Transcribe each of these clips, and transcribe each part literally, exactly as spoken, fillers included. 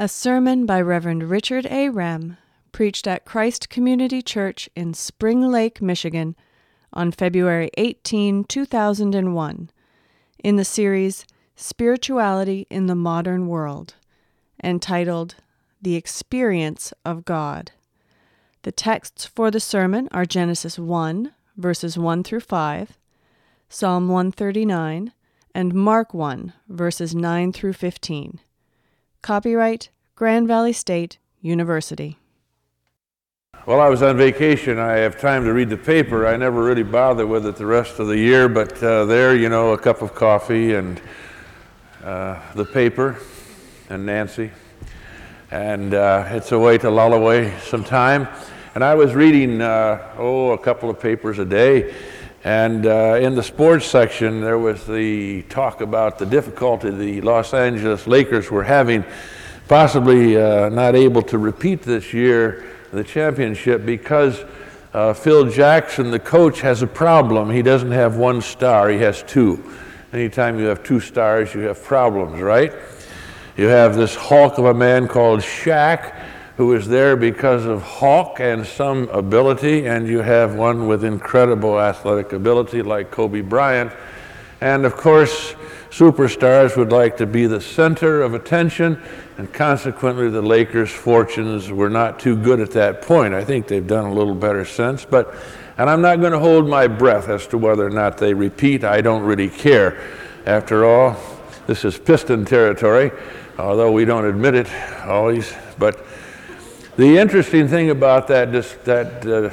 A sermon by Reverend Richard A. Rem, preached at Christ Community Church in Spring Lake, Michigan, on February eighteenth, two thousand one, in the series Spirituality in the Modern World, entitled The Experience of God. The texts for the sermon are Genesis one, verses one through five, Psalm one thirty-nine, and Mark one, verses nine through fifteen. Copyright Grand Valley State University. While I was on vacation, I have time to read the paper. I never really bother with it the rest of the year, but uh, there, you know, a cup of coffee and uh, the paper and Nancy. And uh, it's a way to lull away some time. And I was reading, uh, oh, a couple of papers a day. And uh, in the sports section, there was the talk about the difficulty the Los Angeles Lakers were having, possibly uh, not able to repeat this year the championship because uh, Phil Jackson, the coach, has a problem. He doesn't have one star, he has two. Anytime you have two stars, you have problems, right? You have this hulk of a man called Shaq, who is there because of Hawk and some ability, and you have one with incredible athletic ability like Kobe Bryant. And of course, superstars would like to be the center of attention, and consequently the Lakers' fortunes were not too good at that point. I think they've done a little better since, but, and I'm not going to hold my breath as to whether or not they repeat. I don't really care. After all, this is Piston territory, although we don't admit it always, but the interesting thing about that, dis, that uh,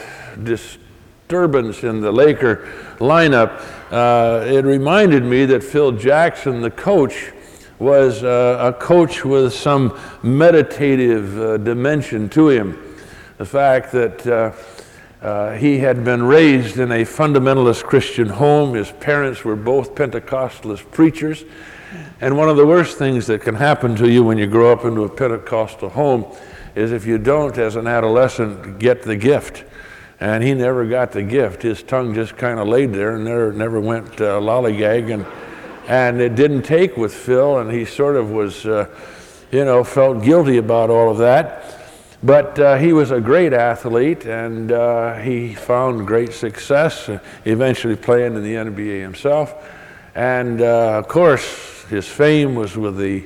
disturbance in the Laker lineup, uh, it reminded me that Phil Jackson, the coach, was uh, a coach with some meditative uh, dimension to him. The fact that uh, uh, he had been raised in a fundamentalist Christian home. His parents were both Pentecostalist preachers. And one of the worst things that can happen to you when you grow up into a Pentecostal home is if you don't, as an adolescent, get the gift. And he never got the gift. His tongue just kind of laid there and never, never went uh, lollygag. And, and it didn't take with Phil, and he sort of was, uh, you know, felt guilty about all of that. But uh, he was a great athlete, and uh, he found great success, uh, eventually playing in the N B A himself. And uh, of course, his fame was with the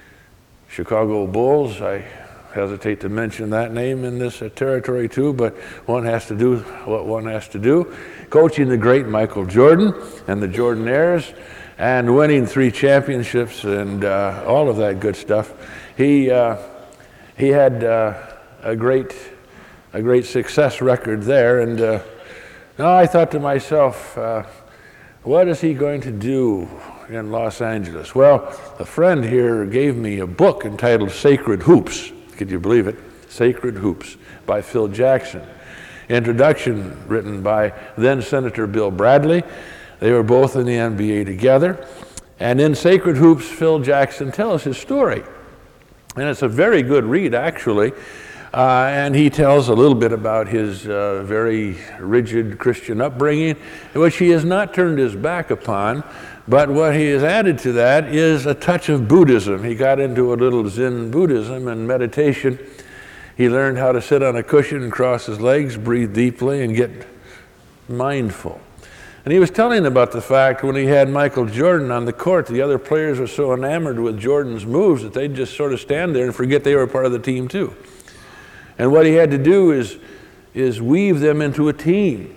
Chicago Bulls. I hesitate to mention that name in this uh, territory too, but one has to do what one has to do. Coaching the great Michael Jordan and the Jordanairs, and winning three championships and uh, all of that good stuff. He uh, he had uh, a great a great success record there, and uh, now I thought to myself, uh, what is he going to do in Los Angeles? Well, a friend here gave me a book entitled Sacred Hoops. Could you believe it? Sacred Hoops by Phil Jackson. Introduction written by then Senator Bill Bradley. They were both in the N B A together. And in Sacred Hoops, Phil Jackson tells his story. And it's a very good read, actually. Uh, and he tells a little bit about his uh, very rigid Christian upbringing, which he has not turned his back upon. But what he has added to that is a touch of Buddhism. He got into a little Zen Buddhism and meditation. He learned how to sit on a cushion and cross his legs, breathe deeply, and get mindful. And he was telling about the fact when he had Michael Jordan on the court, the other players were so enamored with Jordan's moves that they'd just sort of stand there and forget they were part of the team too. And what he had to do is, is weave them into a team.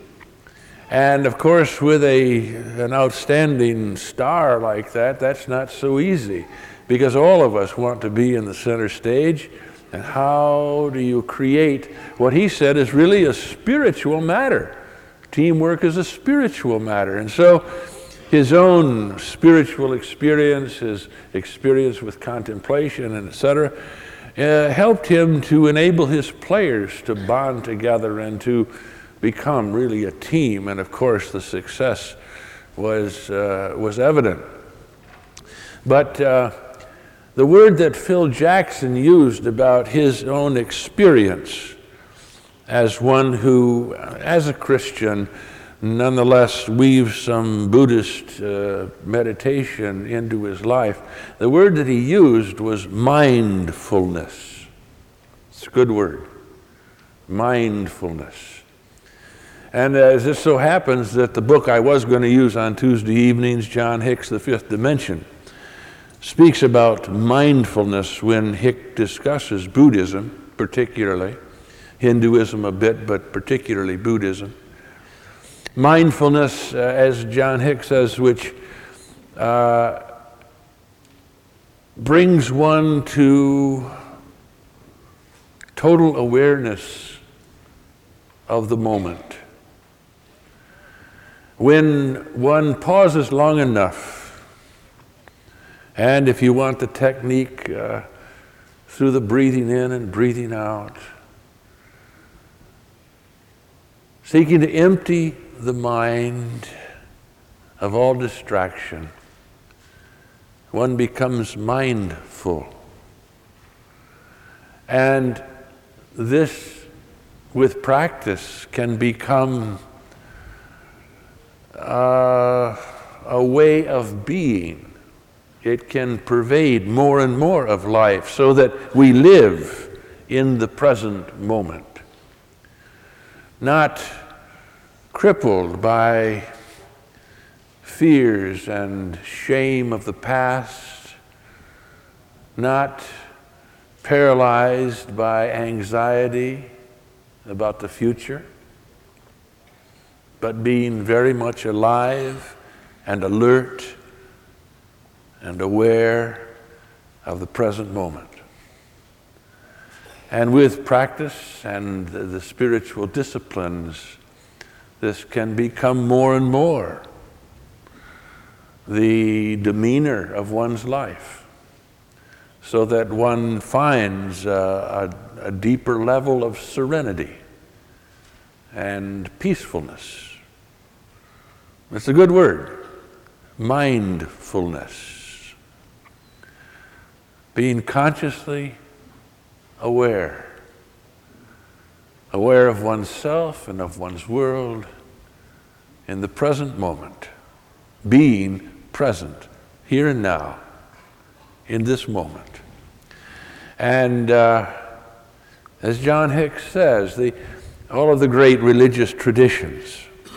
And of course, with a, an outstanding star like that, that's not so easy, because all of us want to be in the center stage. And how do you create what he said is really a spiritual matter? Teamwork is a spiritual matter. And so his own spiritual experience, his experience with contemplation, and et cetera, uh, helped him to enable his players to bond together and to become really a team, and of course the success was uh, was evident. But uh, the word that Phil Jackson used about his own experience as one who, as a Christian, nonetheless weaves some Buddhist uh, meditation into his life. The word that he used was mindfulness. It's a good word, mindfulness. And as it so happens that the book I was going to use on Tuesday evenings, John Hicks, The Fifth Dimension, speaks about mindfulness when Hick discusses Buddhism, particularly, Hinduism a bit, but particularly Buddhism. Mindfulness, uh, as John Hicks says, which uh, brings one to total awareness of the moment. When one pauses long enough, and if you want the technique, uh, through the breathing in and breathing out, seeking to empty the mind of all distraction, one becomes mindful. And this, with practice, can become uh, a way of being. It can pervade more and more of life so that we live in the present moment, not crippled by fears and shame of the past, not paralyzed by anxiety about the future, but being very much alive and alert and aware of the present moment. And with practice and the, the spiritual disciplines, this can become more and more the demeanor of one's life, so that one finds a, a, a deeper level of serenity and peacefulness. It's a good word, mindfulness. Being consciously aware. Aware of oneself and of one's world in the present moment. Being present, here and now, in this moment. And uh, as John Hicks says, the, all of the great religious traditions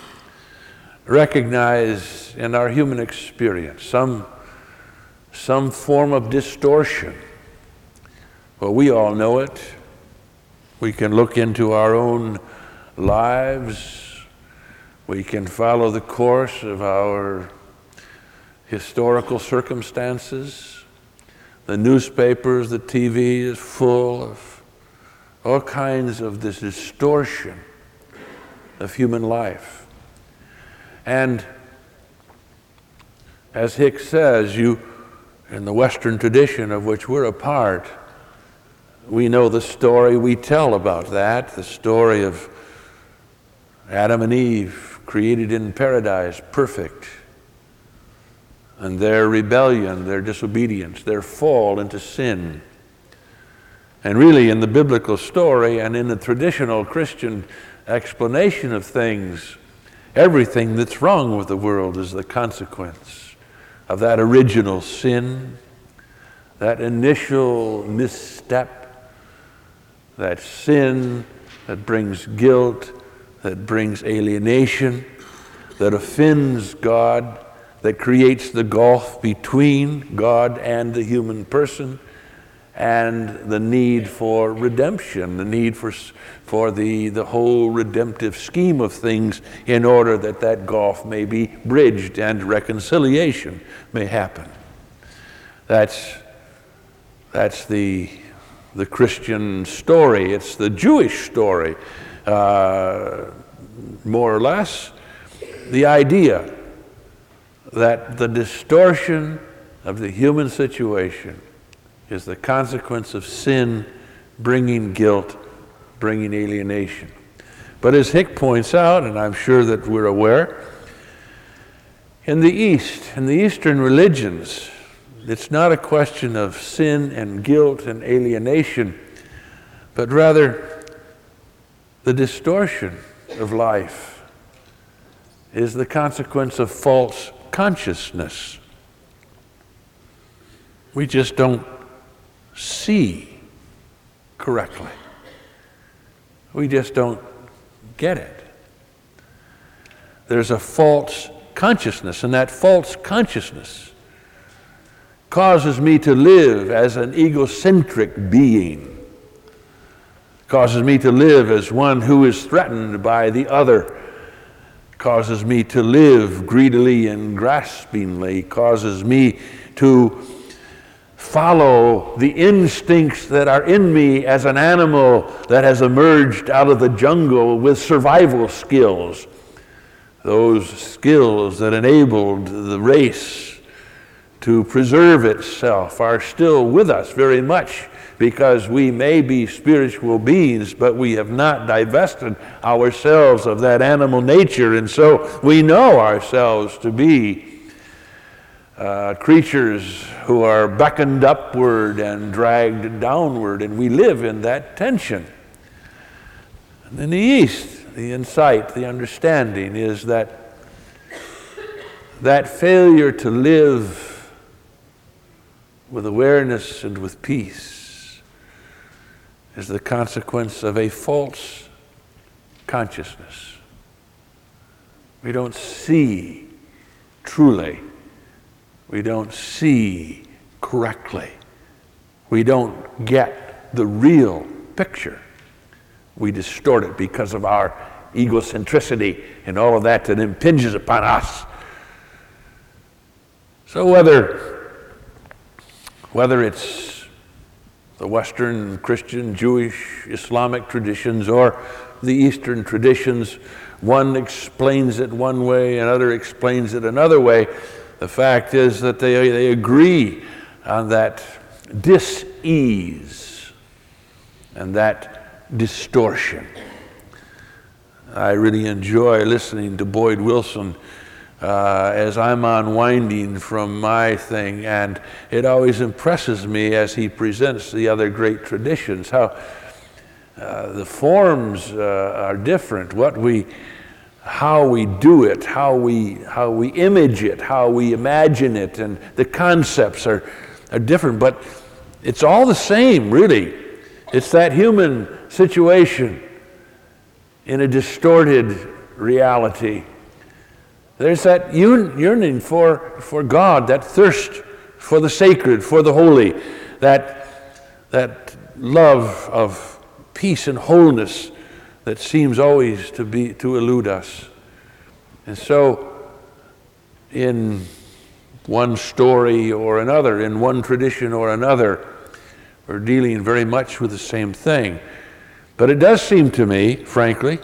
recognize in our human experience some, some form of distortion. Well, we all know it. We can look into our own lives. We can follow the course of our historical circumstances. The newspapers, the T V is full of all kinds of this distortion of human life. And as Hicks says, you, in the Western tradition of which we're a part, we know the story we tell about that, the story of Adam and Eve created in paradise, perfect, and their rebellion, their disobedience, their fall into sin. And really in the biblical story and in the traditional Christian explanation of things, everything that's wrong with the world is the consequence of that original sin, that initial misstep, that sin that brings guilt, that brings alienation, that offends God, that creates the gulf between God and the human person, and the need for redemption, the need for, for the, the whole redemptive scheme of things in order that that gulf may be bridged and reconciliation may happen. That's, that's the, the Christian story. It's the Jewish story, uh, more or less. The idea that the distortion of the human situation is the consequence of sin bringing guilt, bringing alienation. But as Hick points out, and I'm sure that we're aware, in the East, in the Eastern religions, it's not a question of sin and guilt and alienation, but rather the distortion of life is the consequence of false consciousness. We just don't see correctly. We just don't get it. There's a false consciousness, and that false consciousness causes me to live as an egocentric being, causes me to live as one who is threatened by the other, causes me to live greedily and graspingly, causes me to follow the instincts that are in me as an animal that has emerged out of the jungle with survival skills. Those skills that enabled the race to preserve itself are still with us very much, because we may be spiritual beings, but we have not divested ourselves of that animal nature, and so we know ourselves to be Uh, creatures who are beckoned upward and dragged downward, and we live in that tension. And in the East, the insight, the understanding is that that failure to live with awareness and with peace is the consequence of a false consciousness. We don't see truly. We don't see correctly. We don't get the real picture. We distort it because of our egocentricity and all of that that impinges upon us. So whether, whether it's the Western Christian, Jewish, Islamic traditions or the Eastern traditions, one explains it one way, another explains it another way. The fact is that they, they agree on that dis-ease and that distortion. I really enjoy listening to Boyd Wilson uh, as I'm unwinding from my thing, and it always impresses me as he presents the other great traditions, how uh, the forms uh, are different, what we how we do it, how we how we image it, how we imagine it, and the concepts are, are different, but it's all the same, really. It's that human situation in a distorted reality. There's that yearning for, for God, that thirst for the sacred, for the holy, that, that love of peace and wholeness that seems always to be to elude us. And so in one story or another, in one tradition or another, we're dealing very much with the same thing. But it does seem to me, frankly,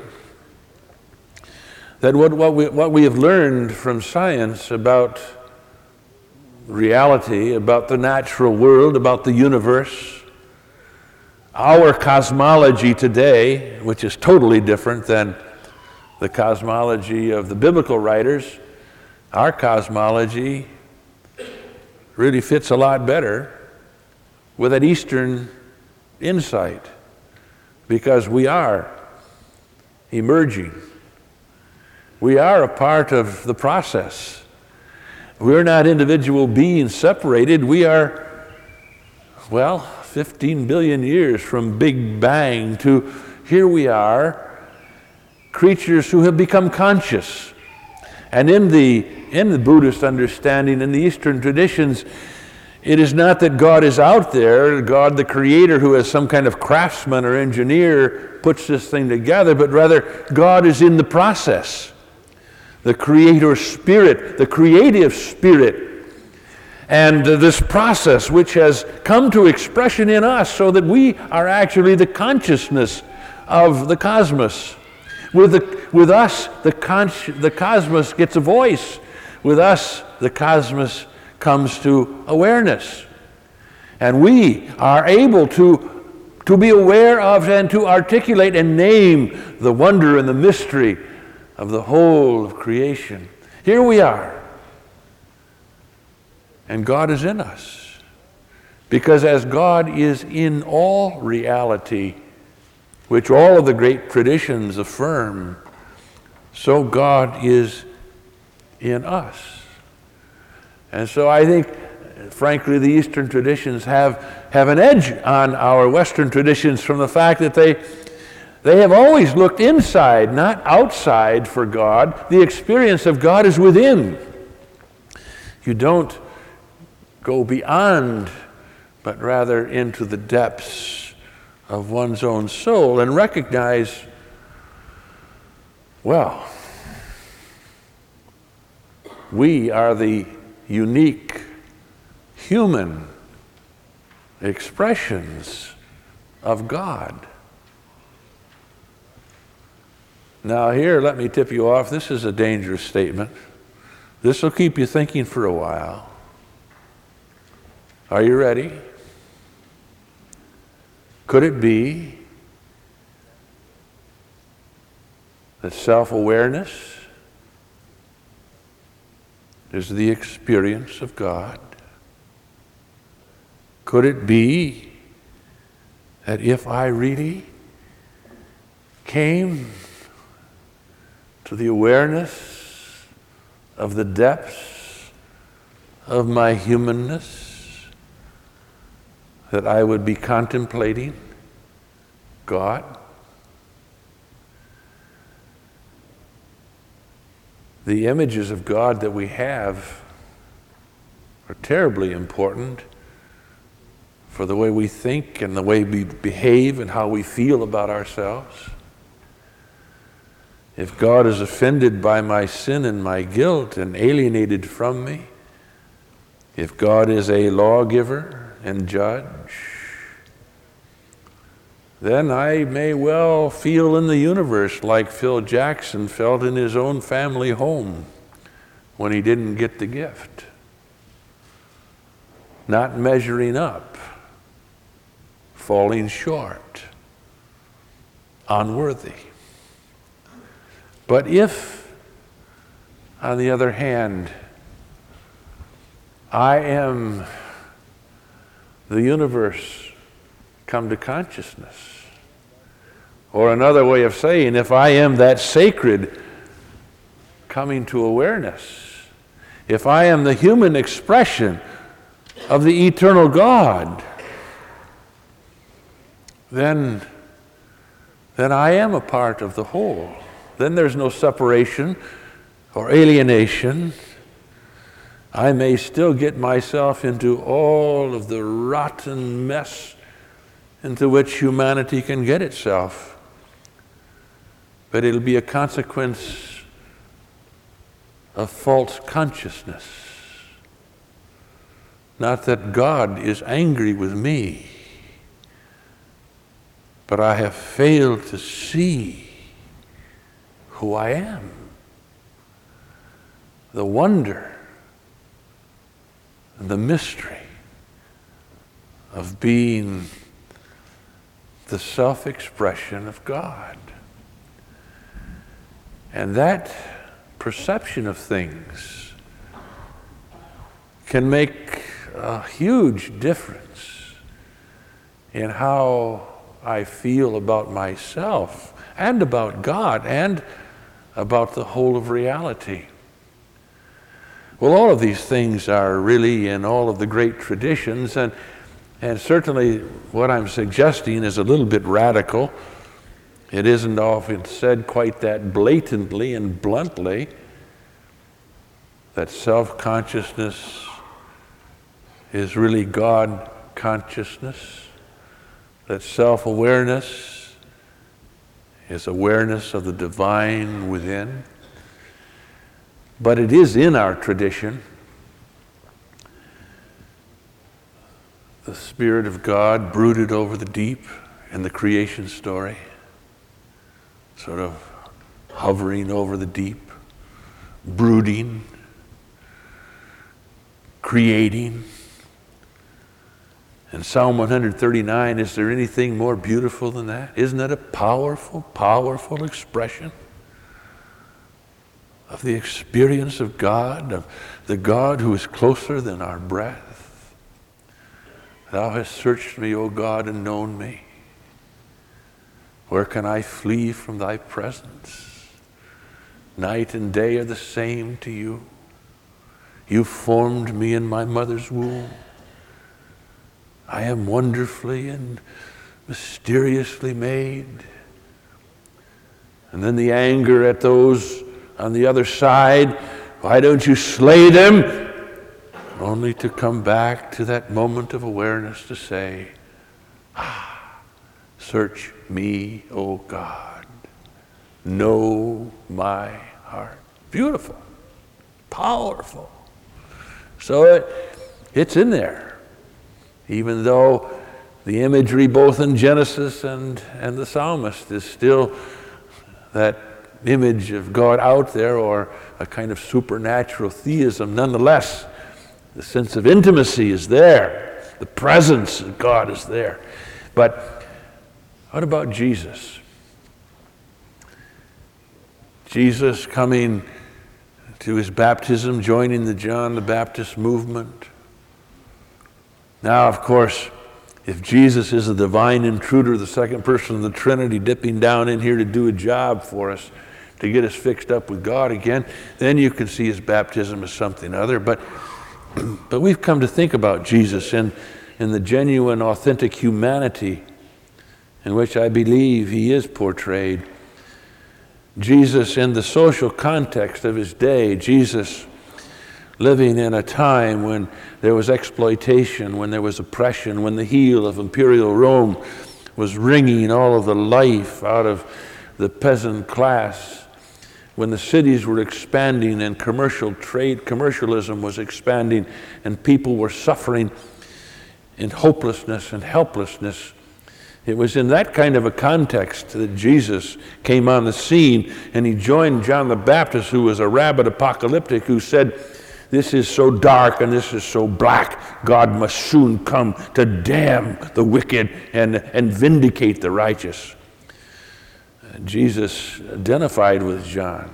that what, what, we, what we have learned from science about reality, about the natural world, about the universe, our cosmology today, which is totally different than the cosmology of the biblical writers, our cosmology really fits a lot better with that Eastern insight, because we are emerging. We are a part of the process. We're not individual beings separated. We are, well, fifteen billion years from Big Bang to here we are, creatures who have become conscious. And in the, in the Buddhist understanding, in the Eastern traditions, it is not that God is out there, God the Creator who as some kind of craftsman or engineer puts this thing together, but rather God is in the process. The Creator Spirit, the creative Spirit, and this process which has come to expression in us so that we are actually the consciousness of the cosmos. With, the, with us, the, consci- the cosmos gets a voice. With us, the cosmos comes to awareness. And we are able to, to be aware of and to articulate and name the wonder and the mystery of the whole of creation. Here we are. And God is in us. Because as God is in all reality, which all of the great traditions affirm, so God is in us. And so I think, frankly, the Eastern traditions have, have an edge on our Western traditions from the fact that they, they have always looked inside, not outside for God. The experience of God is within. You don't go beyond, but rather into the depths of one's own soul and recognize, well, we are the unique human expressions of God. Now here, let me tip you off. This is a dangerous statement. This will keep you thinking for a while. Are you ready? Could it be that self-awareness is the experience of God? Could it be that if I really came to the awareness of the depths of my humanness, that I would be contemplating God? The images of God that we have are terribly important for the way we think and the way we behave and how we feel about ourselves. If God is offended by my sin and my guilt and alienated from me, if God is a lawgiver and judge, then I may well feel in the universe like Phil Jackson felt in his own family home when he didn't get the gift. Not measuring up, falling short, unworthy. But if, on the other hand, I am the universe come to consciousness, or another way of saying, if I am that sacred coming to awareness, if I am the human expression of the eternal God, then, then I am a part of the whole. Then there's no separation or alienation. I may still get myself into all of the rotten mess into which humanity can get itself, but it'll be a consequence of false consciousness. Not that God is angry with me, but I have failed to see who I am. The wonder and the mystery of being the self-expression of God. And that perception of things can make a huge difference in how I feel about myself and about God and about the whole of reality. Well, all of these things are really in all of the great traditions, and and certainly what I'm suggesting is a little bit radical. It isn't often said quite that blatantly and bluntly, that self-consciousness is really God consciousness, that self-awareness is awareness of the divine within. But it is in our tradition. The Spirit of God brooded over the deep in the creation story, sort of hovering over the deep, brooding, creating. In Psalm one thirty-nine, is there anything more beautiful than that? Isn't that a powerful, powerful expression of the experience of God, of the God who is closer than our breath? Thou hast searched me, O God, and known me. Where can I flee from thy presence? Night and day are the same to you. You formed me in my mother's womb. I am wonderfully and mysteriously made. And then the anger at those on the other side, why don't you slay them? Only to come back to that moment of awareness to say, ah, search me, O God. Know my heart. Beautiful. Powerful. So it, it's in there. Even though the imagery both in Genesis and, and the psalmist is still that image of God out there, or a kind of supernatural theism, nonetheless, the sense of intimacy is there. The presence of God is there. But what about Jesus? Jesus coming to his baptism, joining the John the Baptist movement. Now, of course, if Jesus is the divine intruder, the second person of the Trinity, dipping down in here to do a job for us, to get us fixed up with God again, then you can see his baptism as something other. But But we've come to think about Jesus in, in the genuine, authentic humanity in which I believe he is portrayed. Jesus in the social context of his day. Jesus living in a time when there was exploitation, when there was oppression, when the heel of imperial Rome was wringing all of the life out of the peasant class, when the cities were expanding and commercial trade, commercialism was expanding, and people were suffering in hopelessness and helplessness. It was in that kind of a context that Jesus came on the scene, and he joined John the Baptist, who was a rabid apocalyptic, who said, this is so dark and this is so black, God must soon come to damn the wicked and, and vindicate the righteous. Jesus identified with John,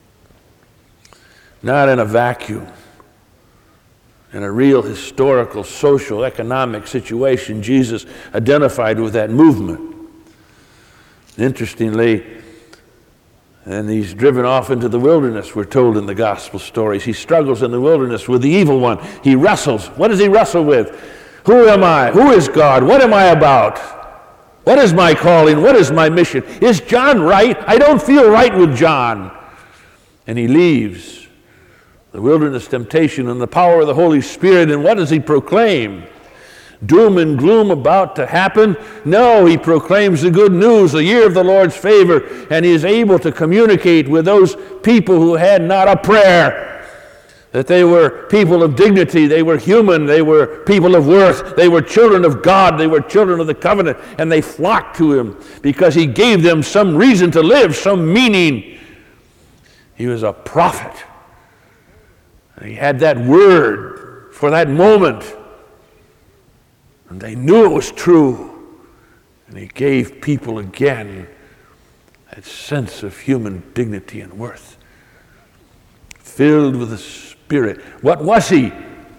not in a vacuum, in a real historical, social, economic situation. Jesus identified with that movement. Interestingly, and he's driven off into the wilderness, we're told in the gospel stories. He struggles in the wilderness with the evil one. He wrestles. What does he wrestle with? Who am I? Who is God? What am I about? What is my calling? What is my mission? Is John right? I don't feel right with John. And he leaves the wilderness temptation and the power of the Holy Spirit, and what does he proclaim? Doom and gloom about to happen? No, he proclaims the good news, the year of the Lord's favor, and he is able to communicate with those people who had not a prayer. That they were people of dignity, they were human, they were people of worth, they were children of God, they were children of the covenant, and they flocked to him because he gave them some reason to live, some meaning. He was a prophet. And he had that word for that moment. And they knew it was true. And he gave people again that sense of human dignity and worth. Filled with the Spirit. What was he?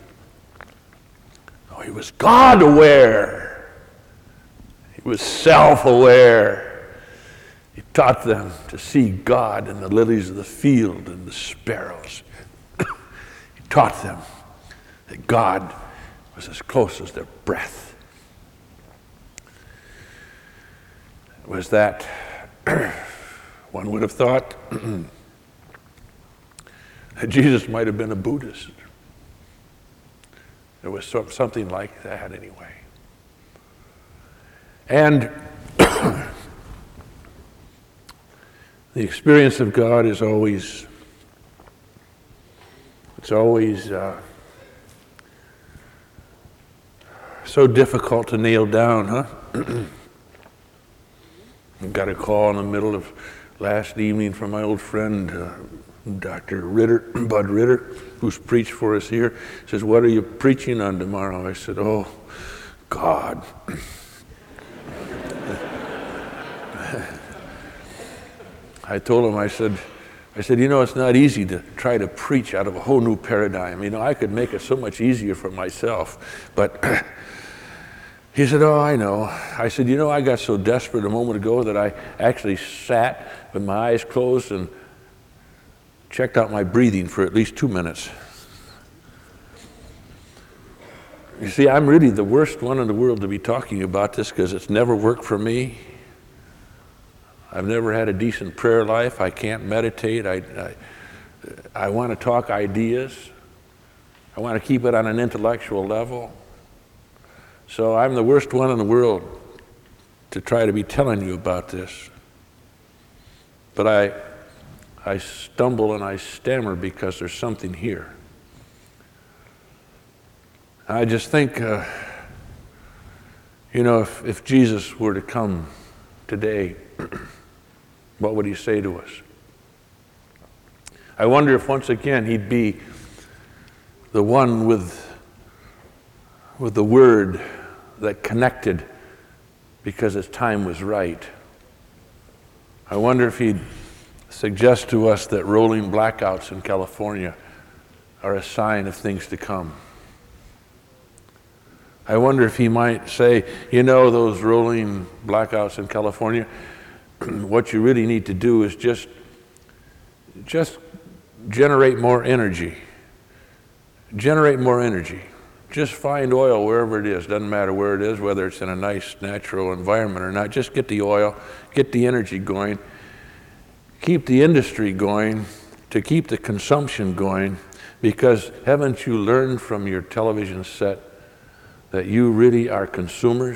Oh, he was God-aware. He was self-aware. He taught them to see God in the lilies of the field and the sparrows. He taught them that God was as close as their breath. It was that, one would have thought, Jesus might have been a Buddhist. There was some, something like that anyway. And the experience of God is always, it's always uh, so difficult to nail down, huh? I got a call in the middle of last evening from my old friend, uh, Doctor Ritter, Bud Ritter, who's preached for us here. Says, what are you preaching on tomorrow? I said, oh, God. I told him, I said, I said, you know, it's not easy to try to preach out of a whole new paradigm. You know, I could make it so much easier for myself. But he said, oh, I know. I said, you know, I got so desperate a moment ago that I actually sat with my eyes closed and checked out my breathing for at least two minutes. You see, I'm really the worst one in the world to be talking about this because it's never worked for me. I've never had a decent prayer life. I can't meditate. I, I, I want to talk ideas. I want to keep it on an intellectual level. So I'm the worst one in the world to try to be telling you about this. But I, I stumble and I stammer because there's something here. I just think, uh, you know, if, if Jesus were to come today, what would he say to us? I wonder if once again he'd be the one with, with the word that connected because his time was right. I wonder if he'd suggest to us that rolling blackouts in California are a sign of things to come. I wonder if he might say, you know, those rolling blackouts in California, what you really need to do is just, just generate more energy. Generate more energy. Just find oil wherever it is. Doesn't matter where it is, whether it's in a nice natural environment or not. Just get the oil, get the energy going, keep the industry going, to keep the consumption going, because haven't you learned from your television set that you really are consumers?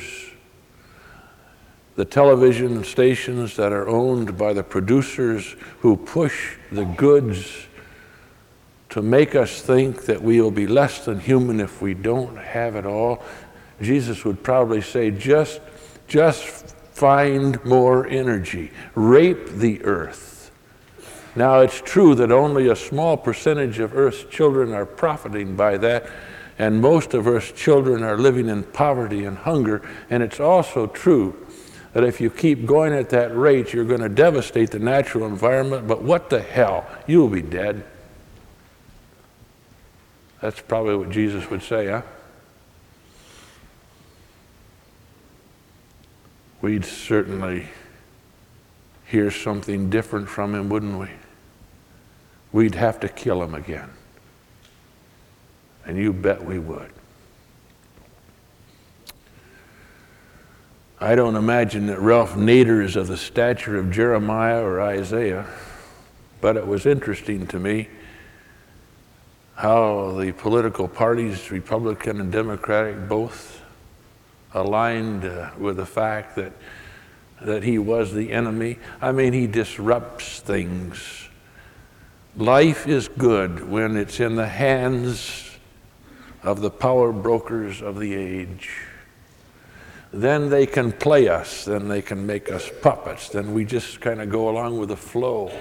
The television stations that are owned by the producers who push the goods to make us think that we will be less than human if we don't have it all. Jesus would probably say, just, just find more energy. Rape the earth. Now, it's true that only a small percentage of Earth's children are profiting by that, and most of Earth's children are living in poverty and hunger. And it's also true that if you keep going at that rate, you're going to devastate the natural environment. But what the hell? You'll be dead. That's probably what Jesus would say, huh? We'd certainly hear something different from him, wouldn't we? We'd have to kill him again. And you bet we would. I don't imagine that Ralph Nader is of the stature of Jeremiah or Isaiah, but it was interesting to me how the political parties, Republican and Democratic, both aligned uh, with the fact that, that he was the enemy. I mean, he disrupts things. Life is good when it's in the hands of the power brokers of the age. Then they can play us, then they can make us puppets, then we just kind of go along with the flow.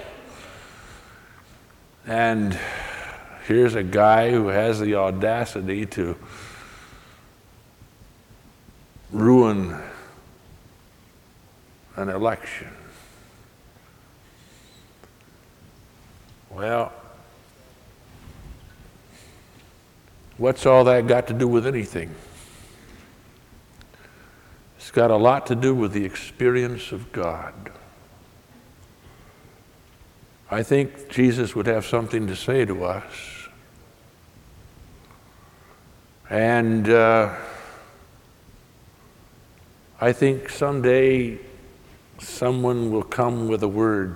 And here's a guy who has the audacity to ruin an election. Well, what's all that got to do with anything? It's got a lot to do with the experience of God. I think Jesus would have something to say to us. And uh, I think someday someone will come with a word.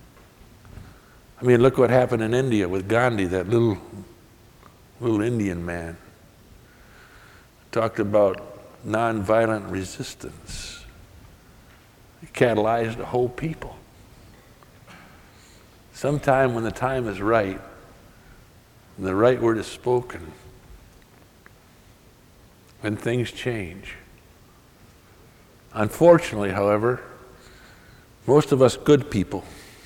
I mean, look what happened in India with Gandhi, that little, little Indian man. Talked about nonviolent resistance. He catalyzed a whole people. Sometime when the time is right, and the right word is spoken, when things change. Unfortunately, however, most of us good people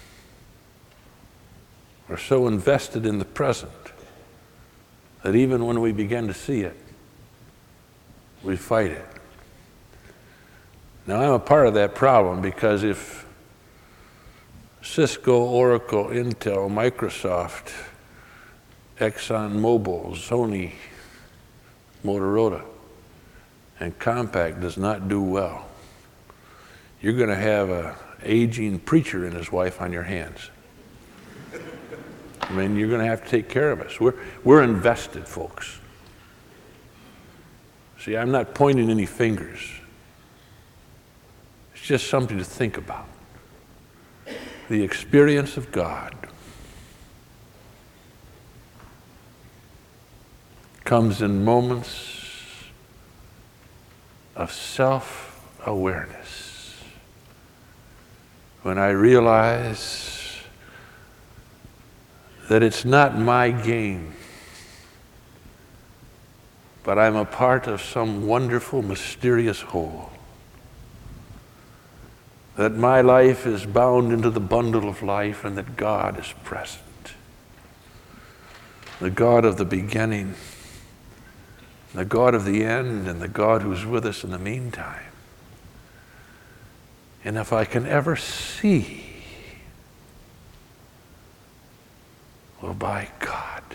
are so invested in the present that even when we begin to see it, we fight it. Now, I'm a part of that problem because if Cisco, Oracle, Intel, Microsoft, ExxonMobil, Sony, Motorola, and Compaq does not do well, you're going to have an aging preacher and his wife on your hands. I mean, you're going to have to take care of us. We're, we're invested, folks. See, I'm not pointing any fingers. It's just something to think about. The experience of God comes in moments of self-awareness, when I realize that it's not my game, but I'm a part of some wonderful, mysterious whole. That my life is bound into the bundle of life, and that God is present. The God of the beginning, the God of the end, and the God who's with us in the meantime. And if I can ever see, well, by God,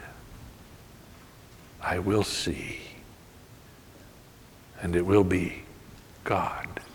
I will see, and it will be God.